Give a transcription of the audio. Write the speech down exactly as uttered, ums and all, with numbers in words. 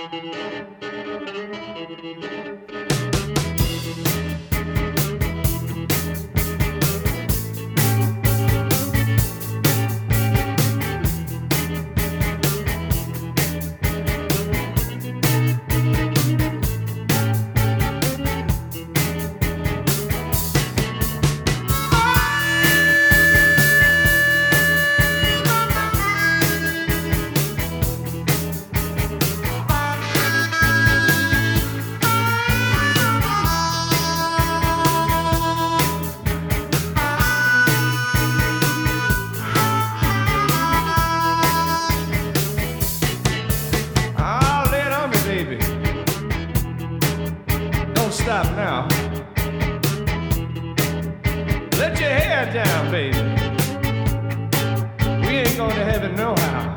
Stop now. Let your hair down, baby. We ain't going to heaven no how.